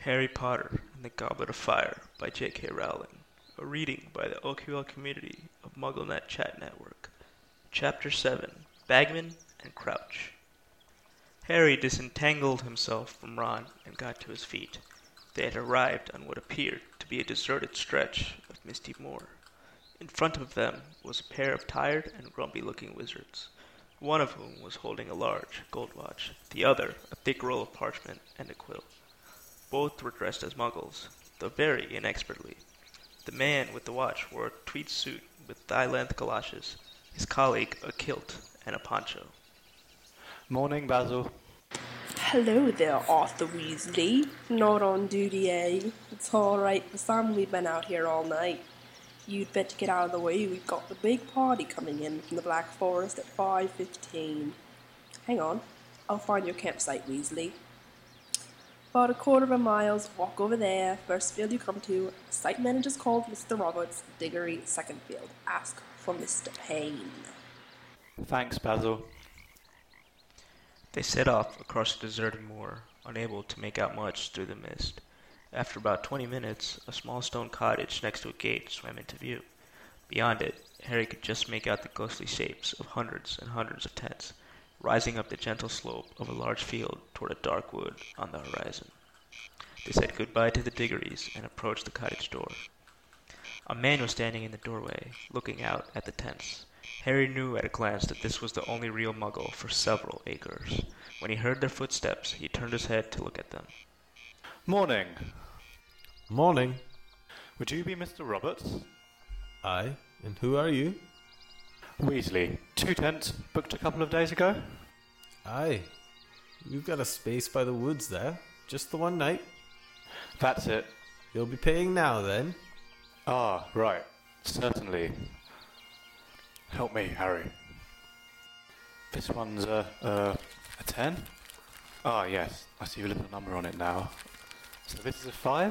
Harry Potter and the Goblet of Fire by J.K. Rowling. A reading by the OQL community of MuggleNet Chat Network. Chapter 7, Bagman and Crouch. Harry disentangled himself from Ron and got to his feet. They had arrived on what appeared to be a deserted stretch of misty moor. In front of them was a pair of tired and grumpy-looking wizards, one of whom was holding a large gold watch, the other a thick roll of parchment and a quill. Both were dressed as muggles, though very inexpertly. The man with the watch wore a tweed suit with thigh-length galoshes, his colleague a kilt and a poncho. Morning, Basil. Hello there, Arthur Weasley. Not on duty, eh? It's alright, the Sam, we've been out here all night. You'd better get out of the way, we've got the big party coming in from the Black Forest at 5:15. Hang on, I'll find your campsite, Weasley. About a quarter of a mile's walk over there, first field you come to, the site manager's called Mr. Roberts, Diggory, second field. Ask for Mr. Payne. Thanks, Basil. They set off across the deserted moor, unable to make out much through the mist. After about 20 minutes, a small stone cottage next to a gate swam into view. Beyond it, Harry could just make out the ghostly shapes of hundreds and hundreds of tents, rising up the gentle slope of a large field toward a dark wood on the horizon. They said goodbye to the Diggorys and approached the cottage door. A man was standing in the doorway, looking out at the tents. Harry knew at a glance that this was the only real Muggle for several acres. When he heard their footsteps, he turned his head to look at them. Morning. Morning. Would you be Mr. Roberts? Aye, and who are you? Weasley. 2 tents, booked a couple of days ago? Aye. You've got a space by the woods there. Just the one night. That's it. You'll be paying now, then? Ah, right. Certainly. Help me, Harry. This one's a 10? Ah, yes. I see a little number on it now. So this is a 5?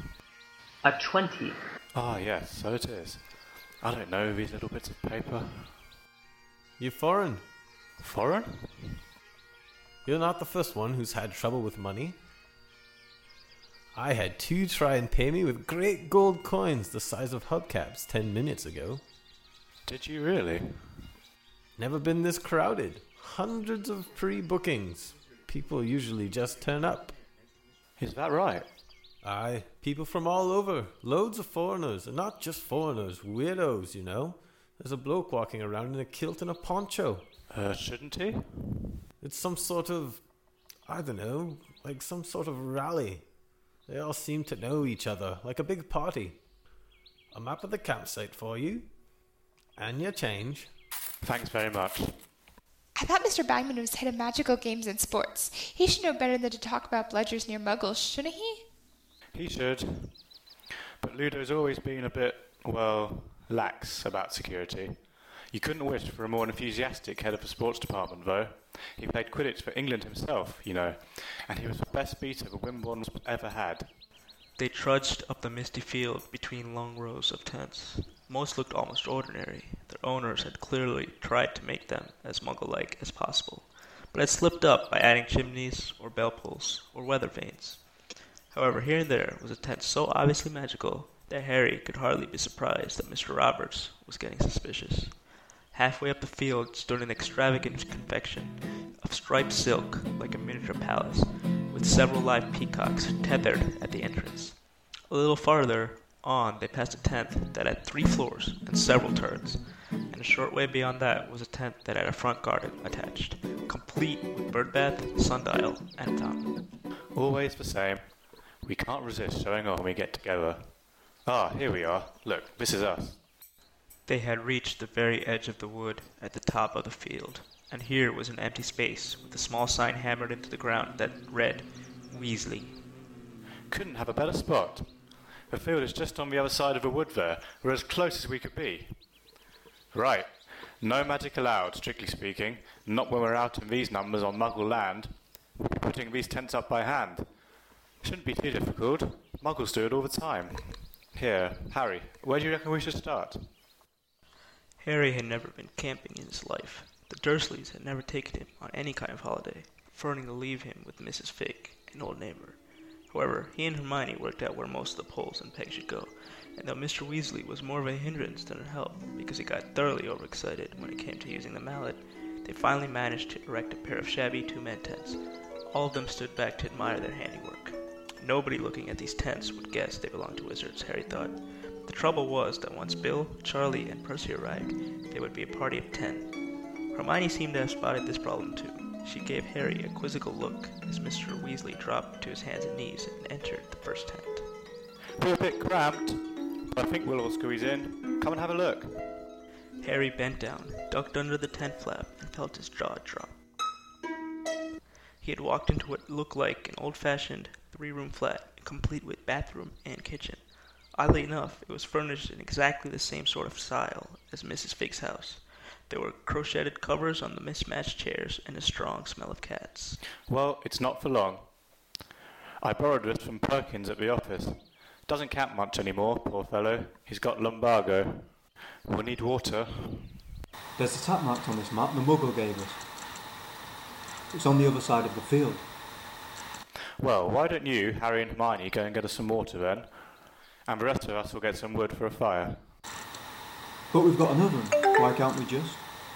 A 20. Ah, yes, so it is. I don't know these little bits of paper. You're foreign. Foreign? You're not the first one who's had trouble with money. I had 2 try and pay me with great gold coins the size of hubcaps 10 minutes ago. Did you really? Never been this crowded. Hundreds of pre-bookings. People usually just turn up. Is that right? Aye, people from all over. Loads of foreigners, and not just foreigners, weirdos, you know. There's a bloke walking around in a kilt and a poncho. Shouldn't he? It's some sort of, I don't know, like some sort of rally. They all seem to know each other, like a big party. A map of the campsite for you. And your change. Thanks very much. I thought Mr. Bagman was head of magical games and sports. He should know better than to talk about bludgers near muggles, shouldn't he? He should. But Ludo's always been a bit, well, lax about security. You couldn't wish for a more enthusiastic head of the sports department, though. He played Quidditch for England himself, you know, and he was the best beater the Wimbledon's ever had. They trudged up the misty field between long rows of tents. Most looked almost ordinary. Their owners had clearly tried to make them as Muggle-like as possible, but had slipped up by adding chimneys or bell pulls or weather vanes. However, here and there was a tent so obviously magical that Harry could hardly be surprised that Mr. Roberts was getting suspicious. Halfway up the field stood an extravagant confection of striped silk like a miniature palace, with several live peacocks tethered at the entrance. A little farther on, they passed a tent that had 3 floors and several turrets, and a short way beyond that was a tent that had a front garden attached, complete with birdbath, sundial, and fountain. Always the same. We can't resist showing off when we get together. Ah, here we are. Look, this is us. They had reached the very edge of the wood at the top of the field, and here was an empty space with a small sign hammered into the ground that read, Weasley. Couldn't have a better spot. The field is just on the other side of the wood there. We're as close as we could be. Right. No magic allowed, strictly speaking. Not when we're out in these numbers on Muggle land. We'll be putting these tents up by hand. Shouldn't be too difficult. Muggles do it all the time. Here, Harry, where do you reckon we should start? Harry had never been camping in his life. The Dursleys had never taken him on any kind of holiday, preferring to leave him with Mrs. Fig, an old neighbor. However, he and Hermione worked out where most of the poles and pegs should go, and though Mr. Weasley was more of a hindrance than a help, because he got thoroughly overexcited when it came to using the mallet, they finally managed to erect a pair of shabby two-man tents. All of them stood back to admire their handiwork. Nobody looking at these tents would guess they belonged to wizards, Harry thought. The trouble was that once Bill, Charlie, and Percy arrived, there would be a party of 10. Hermione seemed to have spotted this problem too. She gave Harry a quizzical look as Mr. Weasley dropped to his hands and knees and entered the first tent. We're a bit cramped, but I think we'll all squeeze in. Come and have a look. Harry bent down, ducked under the tent flap, and felt his jaw drop. He had walked into what looked like an old-fashioned three-room flat, complete with bathroom and kitchen. Oddly enough, it was furnished in exactly the same sort of style as Mrs. Fig's house. There were crocheted covers on the mismatched chairs and a strong smell of cats. Well, it's not for long. I borrowed this from Perkins at the office. Doesn't camp much anymore, poor fellow. He's got lumbago. We'll need water. There's a tap marked on this map the Muggle gave us. It's on the other side of the field. Well, why don't you, Harry and Hermione, go and get us some water then? And the rest of us will get some wood for a fire. But we've got an oven. Why can't we just?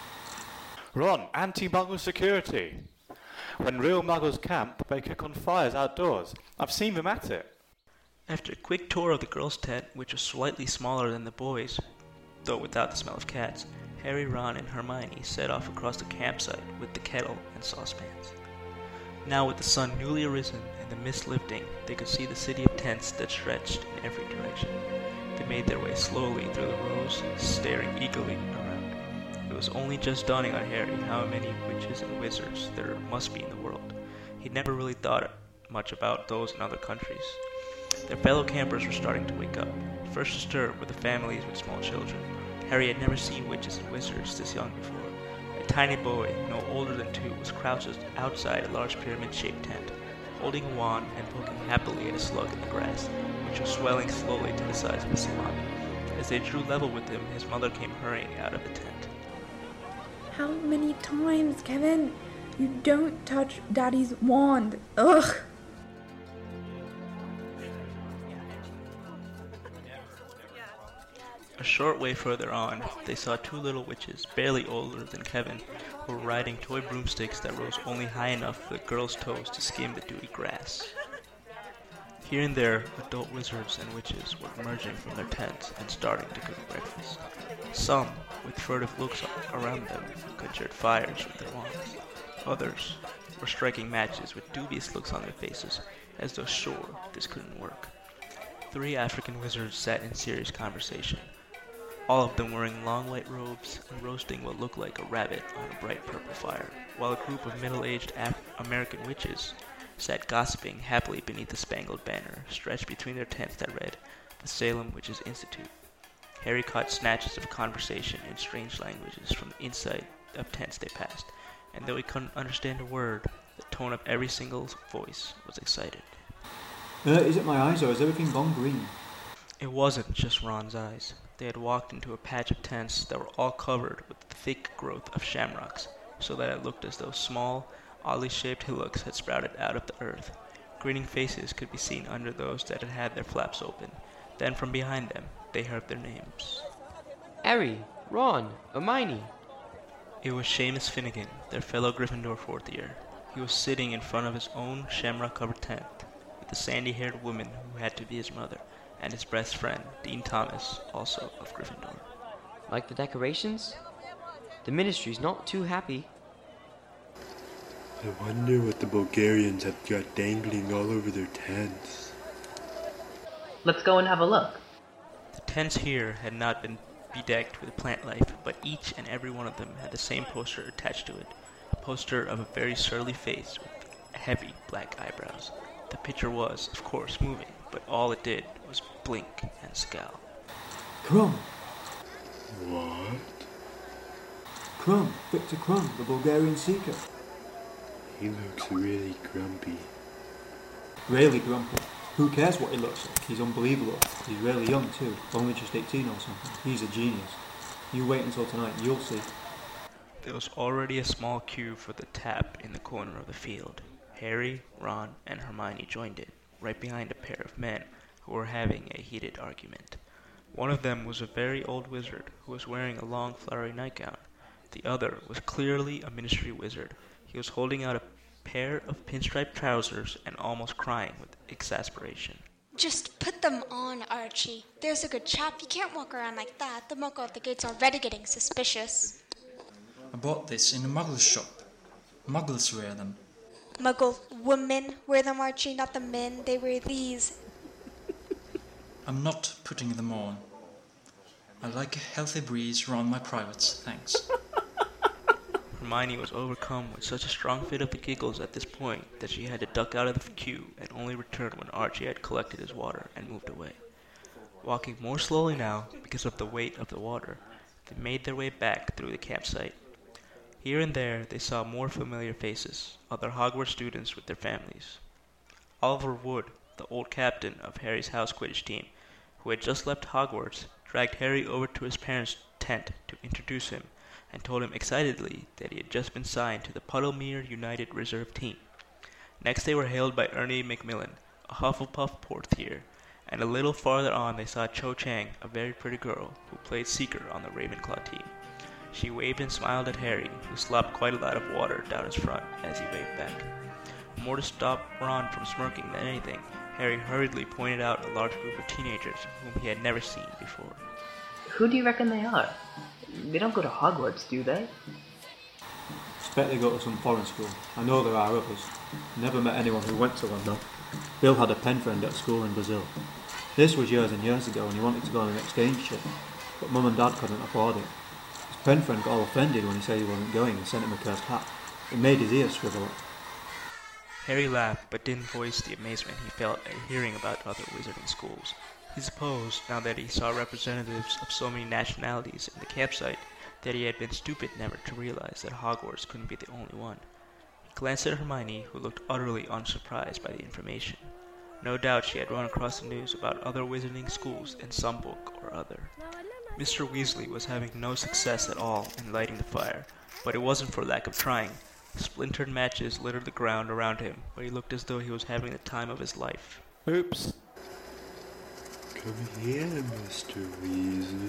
Ron, anti-Muggle security. When real Muggles camp, they cook on fires outdoors. I've seen them at it. After a quick tour of the girls' tent, which was slightly smaller than the boys', though without the smell of cats, Harry, Ron, and Hermione set off across the campsite with the kettle and saucepans. Now with the sun newly arisen and the mist lifting, they could see the city of tents that stretched in every direction. They made their way slowly through the rows, staring eagerly around. It was only just dawning on Harry how many witches and wizards there must be in the world. He'd never really thought much about those in other countries. Their fellow campers were starting to wake up. First to stir were the families with small children. Harry had never seen witches and wizards this young before. A tiny boy, no older than 2, was crouched outside a large pyramid-shaped tent, holding a wand and poking happily at a slug in the grass, which was swelling slowly to the size of a salami. As they drew level with him, his mother came hurrying out of the tent. How many times, Kevin? You don't touch Daddy's wand. Ugh! A short way further on, they saw 2 little witches, barely older than Kevin, who were riding toy broomsticks that rose only high enough for the girls' toes to skim the dewy grass. Here and there, adult wizards and witches were emerging from their tents and starting to cook breakfast. Some, with furtive looks around them, conjured fires with their wands. Others were striking matches with dubious looks on their faces, as though sure this couldn't work. 3 African wizards sat in serious conversation, all of them wearing long white robes and roasting what looked like a rabbit on a bright purple fire, while a group of middle-aged American witches sat gossiping happily beneath a spangled banner stretched between their tents that read, "The Salem Witches Institute." Harry caught snatches of conversation in strange languages from the inside of tents they passed, and though he couldn't understand a word, the tone of every single voice was excited. Is it my eyes or has everything gone green? It wasn't just Ron's eyes. They had walked into a patch of tents that were all covered with the thick growth of shamrocks, so that it looked as though small, oddly shaped hillocks had sprouted out of the earth. Grinning faces could be seen under those that had had their flaps open. Then from behind them, they heard their names. Harry, Ron, Hermione. It was Seamus Finnegan, their fellow Gryffindor 4th year. He was sitting in front of his own shamrock-covered tent, with the sandy-haired woman who had to be his mother, and his best friend, Dean Thomas, also of Gryffindor. Like the decorations? The ministry's not too happy. I wonder what the Bulgarians have got dangling all over their tents. Let's go and have a look. The tents here had not been bedecked with plant life, but each and every one of them had the same poster attached to it, a poster of a very surly face with heavy black eyebrows. The picture was, of course, moving, but all it did was blink and scowl. Crumb! What? Crumb! Victor Crumb, the Bulgarian seeker. He looks really grumpy. Really grumpy. Who cares what he looks like? He's unbelievable. He's really young too, only just 18 or something. He's a genius. You wait until tonight, you'll see. There was already a small queue for the tap in the corner of the field. Harry, Ron, and Hermione joined it, right behind a pair of men who were having a heated argument. One of them was a very old wizard who was wearing a long flowery nightgown. The other was clearly a ministry wizard. He was holding out a pair of pinstripe trousers and almost crying with exasperation. Just put them on, Archie. There's a good chap. You can't walk around like that. The muggle at the gate's already getting suspicious. I bought this in a muggle shop. Muggles wear them. Muggle women wear them, Archie, not the men. They wear these. I'm not putting them on. I like a healthy breeze around my privates, thanks. Hermione was overcome with such a strong fit of the giggles at this point that she had to duck out of the queue and only returned when Archie had collected his water and moved away. Walking more slowly now because of the weight of the water, they made their way back through the campsite. Here and there they saw more familiar faces, other Hogwarts students with their families. Oliver Wood, the old captain of Harry's house Quidditch team, who had just left Hogwarts, dragged Harry over to his parents' tent to introduce him and told him excitedly that he had just been signed to the Puddlemere United Reserve team. Next they were hailed by Ernie Macmillan, a Hufflepuff portier, and a little farther on they saw Cho Chang, a very pretty girl who played Seeker on the Ravenclaw team. She waved and smiled at Harry, who slopped quite a lot of water down his front as he waved back. More to stop Ron from smirking than anything, Harry hurriedly pointed out a large group of teenagers whom he had never seen before. Who do you reckon they are? They don't go to Hogwarts, do they? Expect they go to some foreign school. I know there are others. Never met anyone who went to one though. Bill had a pen friend at school in Brazil. This was years and years ago when he wanted to go on an exchange trip, but Mum and Dad couldn't afford it. His pen friend got all offended when he said he wasn't going and sent him a cursed hat. It made his ears swivel up. Harry laughed, but didn't voice the amazement he felt at hearing about other wizarding schools. He supposed, now that he saw representatives of so many nationalities in the campsite, that he had been stupid never to realize that Hogwarts couldn't be the only one. He glanced at Hermione, who looked utterly unsurprised by the information. No doubt she had run across the news about other wizarding schools in some book or other. Mr. Weasley was having no success at all in lighting the fire, but it wasn't for lack of trying. Splintered matches littered the ground around him, but he looked as though he was having the time of his life. Oops. Come here, Mr. Weasley.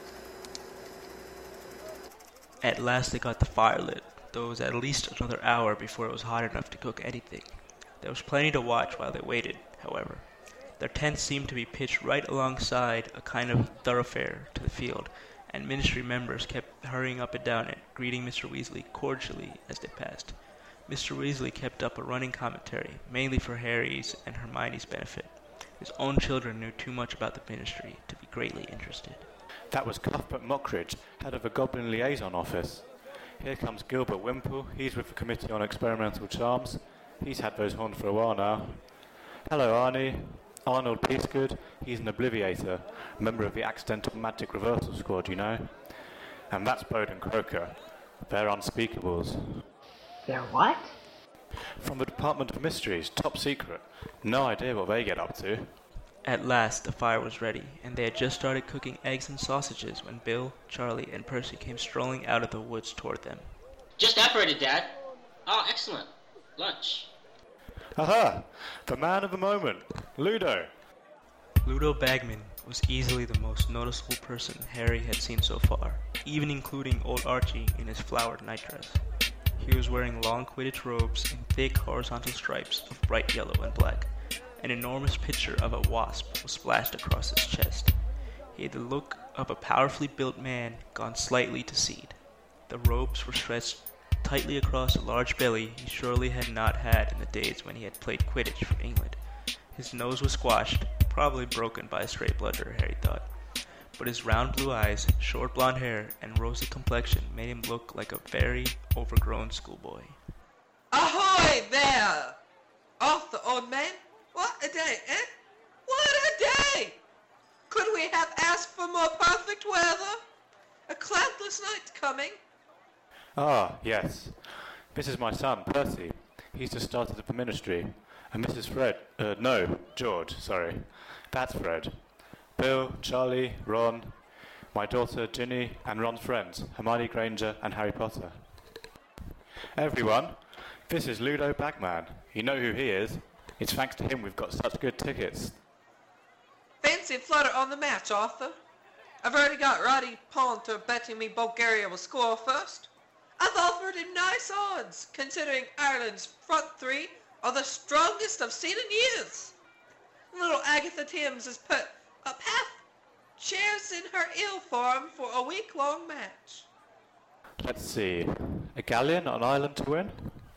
At last they got the fire lit, though it was at least another hour before it was hot enough to cook anything. There was plenty to watch while they waited, however. Their tent seemed to be pitched right alongside a kind of thoroughfare to the field, and Ministry members kept hurrying up and down it, greeting Mr. Weasley cordially as they passed. Mr. Weasley kept up a running commentary, mainly for Harry's and Hermione's benefit. His own children knew too much about the Ministry to be greatly interested. That was Cuthbert Mockridge, head of the Goblin Liaison Office. Here comes Gilbert Wimple. He's with the Committee on Experimental Charms. He's had those on for a while now. Hello, Arnie. Arnold Peacegood. He's an Obliviator, member of the Accidental Magic Reversal Squad, you know. And that's Bowden Croker. They're unspeakables. They're what? From the Department of Mysteries, top secret. No idea what they get up to. At last the fire was ready, and they had just started cooking eggs and sausages when Bill, Charlie, and Percy came strolling out of the woods toward them. Just operated, Dad. Oh, excellent. Lunch. Aha! The man of the moment, Ludo. Ludo Bagman was easily the most noticeable person Harry had seen so far, even including old Archie in his flowered nightdress. He was wearing long Quidditch robes in thick horizontal stripes of bright yellow and black. An enormous picture of a wasp was splashed across his chest. He had the look of a powerfully built man gone slightly to seed. The robes were stretched tightly across a large belly he surely had not had in the days when he had played Quidditch for England. His nose was squashed, probably broken by a stray bludger, Harry thought. But his round blue eyes, short blonde hair, and rosy complexion made him look like a very overgrown schoolboy. Ahoy there! Arthur, old man! What a day, eh? What a day! Could we have asked for more perfect weather? A cloudless night coming. Ah, yes. This is my son, Percy. He's just started at the Ministry. And this is George, sorry. That's Fred. Bill, Charlie, Ron, my daughter Ginny, and Ron's friends, Hermione Granger and Harry Potter. Everyone, this is Ludo Bagman. You know who he is. It's thanks to him we've got such good tickets. Fancy a flutter on the match, Arthur. I've already got Roddy Ponter betting me Bulgaria will score first. I've offered him nice odds, considering Ireland's front three are the strongest I've seen in years. Little Agatha Timms has put up half shares in her ill form for a week-long match. Let's see. A galleon on Ireland to win?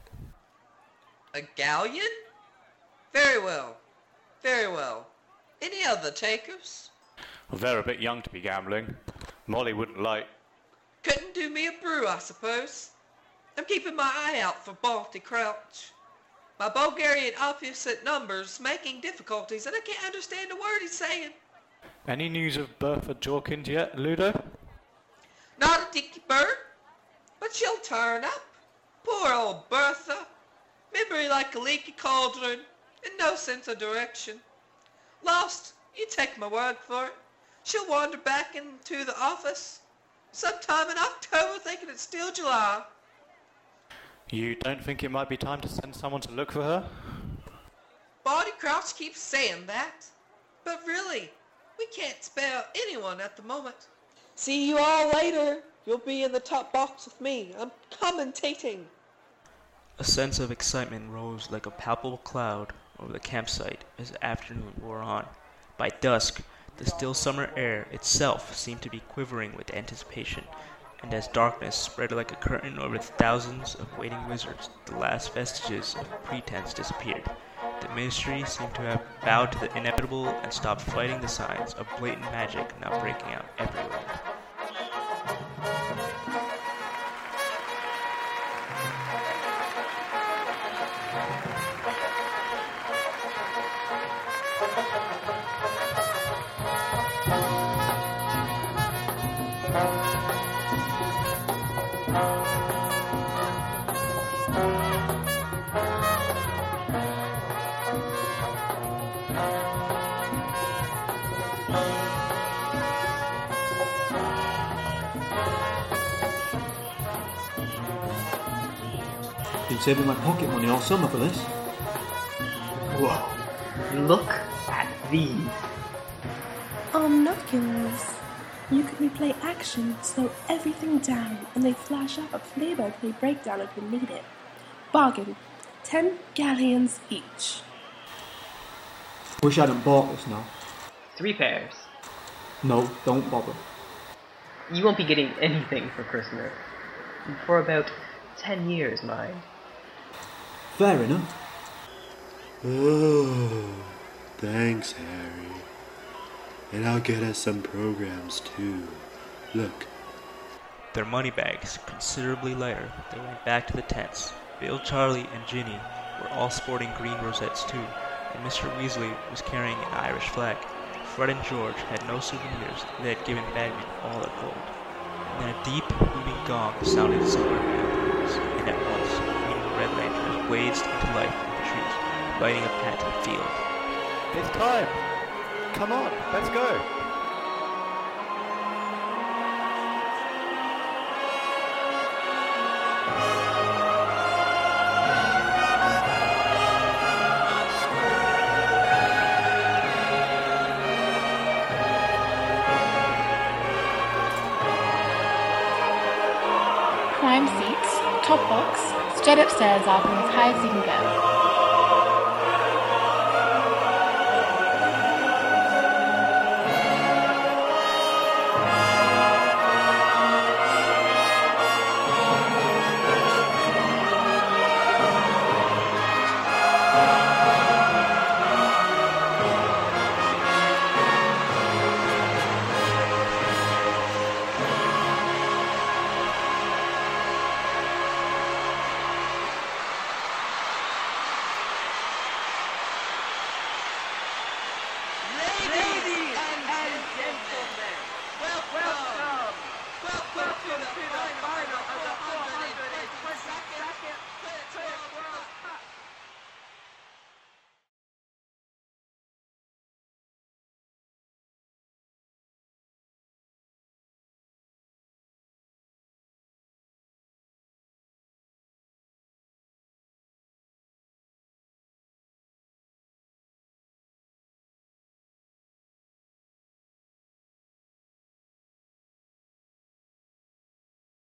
A galleon? Very well. Very well. Any other takers? Well, they're a bit young to be gambling. Molly wouldn't like. Couldn't do me a brew, I suppose. I'm keeping my eye out for Balti Crouch. My Bulgarian opposite numbers making difficulties, and I can't understand a word he's saying. Any news of Bertha Jorkins yet, Ludo? Not a dicky bird, but she'll turn up. Poor old Bertha. Memory like a leaky cauldron, and no sense of direction. Lost, you take my word for it. She'll wander back into the office sometime in October thinking it's still July. You don't think it might be time to send someone to look for her? Barty Crouch keeps saying that. But really, we can't spare anyone at the moment. See you all later. You'll be in the top box with me. I'm commentating. A sense of excitement rose like a palpable cloud over the campsite as the afternoon wore on. By dusk, the still summer air itself seemed to be quivering with anticipation, and as darkness spread like a curtain over the thousands of waiting wizards, the last vestiges of pretense disappeared. The ministry seemed to have bowed to the inevitable and stopped fighting the signs of blatant magic now breaking out everywhere. Been saving my pocket money all summer for this. Whoa. Look at these. Omnoculars. You can replay action, slow everything down, and they flash up a play-by-play breakdown if you need it. Bargain. 10 galleons each. Wish I hadn't bought this now. 3 pairs. No, don't bother. You won't be getting anything for Christmas. For about 10 years, mind. Fair enough. Oh, thanks, Harry. And I'll get us some programs too. Look. Their money bags considerably lighter, they went back to the tents. Bill, Charlie, and Ginny were all sporting green rosettes too, and Mr. Weasley was carrying an Irish flag. Fred and George had no souvenirs, they had given Bagman all their gold. And then a deep, booming gong sounded somewhere beyond the hills, and at once, green and red lanterns blazed into life in the trees, lighting a patch of field. It's time! Come on, let's go! Prime seats, top box, straight upstairs, Arthur, as high as you can go.